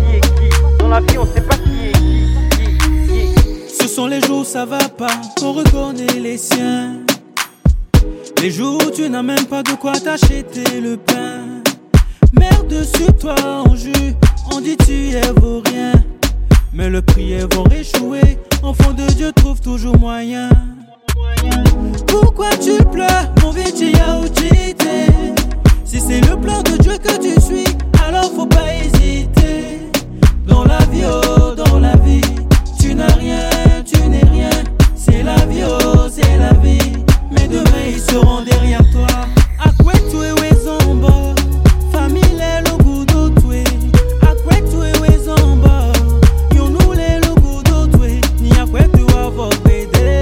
qui est qui. Dans la vie, on sait pas qui est qui. Ce sont les jours où ça va pas, on reconnaît les siens. Les jours où tu n'as même pas de quoi t'acheter le pain. Merde sur toi, on jure, on dit tu es vaurien. Mais le prière vont réchouer, enfant de Dieu trouve toujours moyen. Pourquoi tu pleures, mon vitia ou cheaté? Si c'est le plan de Dieu que tu suis, alors faut pas hésiter. Dans la vie, oh, dans la vie, tu n'as rien, tu n'es rien. C'est la vie, oh, c'est la vie. Mais demain ils seront derrière toi. À quoi tu es zomba? Famille le goût d'autre. À quoi tu es zomba? Yon nous le goût d'autre. Ni à quoi tu vas pédé.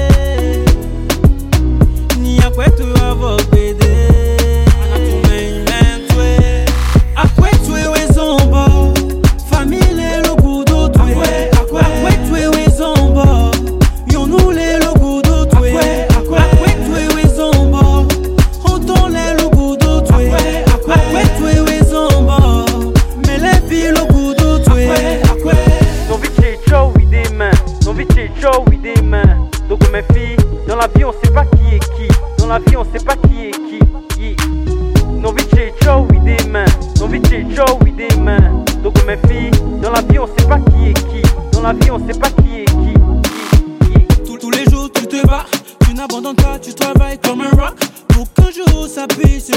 Ni à quoi tu vas pédé. À quoi tu es zomba? Famille le goût d'autre. À quoi tu es zomba? Yon nous le goût d'autre. Donc mes filles, dans la vie on sait pas qui est qui. Dans la vie on sait pas qui est qui. Non vite ciao oui des mains. Non vite ciao oui des mains. Donc mes filles, dans la vie on sait pas qui est qui. Dans la vie on sait pas qui est qui. Tous les jours tu te bats, tu n'abandonnes pas, tu travailles comme un rock. Pour qu'un jour ça puisse